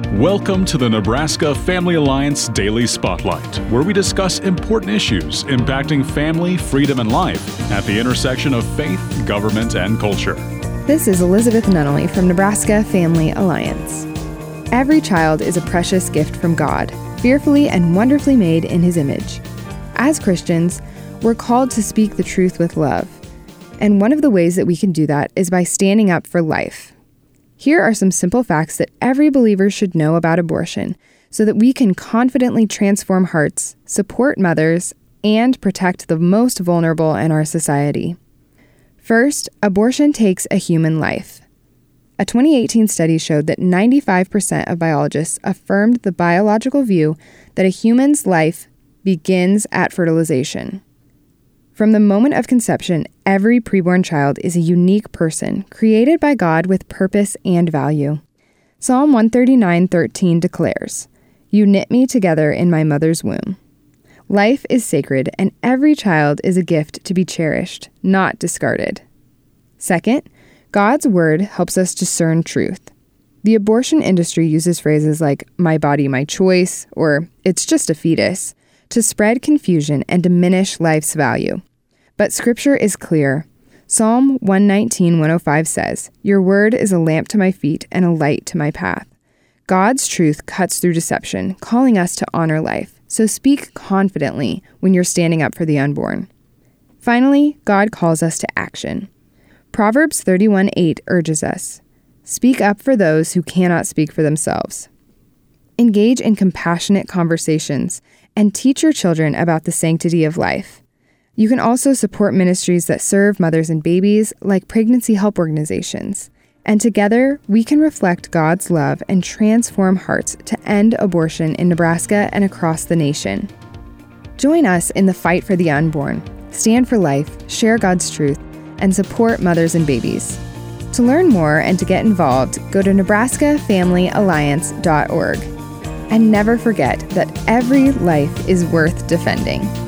Welcome to the Nebraska Family Alliance Daily Spotlight, where we discuss important issues impacting family, freedom, and life at the intersection of faith, government, and culture. This is Elizabeth Nunnally from Nebraska Family Alliance. Every child is a precious gift from God, fearfully and wonderfully made in His image. As Christians, we're called to speak the truth with love. And one of the ways that we can do that is by standing up for life. Here are some simple facts that every believer should know about abortion so that we can confidently transform hearts, support mothers, and protect the most vulnerable in our society. First, abortion takes a human life. A 2018 study showed that 95% of biologists affirmed the biological view that a human's life begins at fertilization. From the moment of conception, every preborn child is a unique person, created by God with purpose and value. Psalm 139:13 declares, "You knit me together in my mother's womb." Life is sacred, and every child is a gift to be cherished, not discarded. Second, God's word helps us discern truth. The abortion industry uses phrases like, "my body, my choice," or "it's just a fetus," to spread confusion and diminish life's value. But Scripture is clear. Psalm 119:105 says, "Your word is a lamp to my feet and a light to my path." God's truth cuts through deception, calling us to honor life. So speak confidently when you're standing up for the unborn. Finally, God calls us to action. Proverbs 31:8 urges us, "Speak up for those who cannot speak for themselves." Engage in compassionate conversations and teach your children about the sanctity of life. You can also support ministries that serve mothers and babies, like pregnancy help organizations. And together, we can reflect God's love and transform hearts to end abortion in Nebraska and across the nation. Join us in the fight for the unborn. Stand for life, share God's truth, and support mothers and babies. To learn more and to get involved, go to nebraskafamilyalliance.org. And never forget that every life is worth defending.